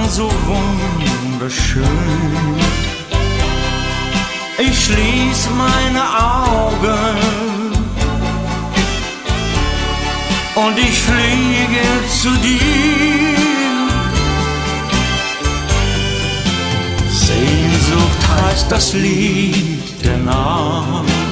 so wunderschön. Ich schließ meine Augen und ich fliege zu dir. Sehnsucht heißt das Lied der Nacht,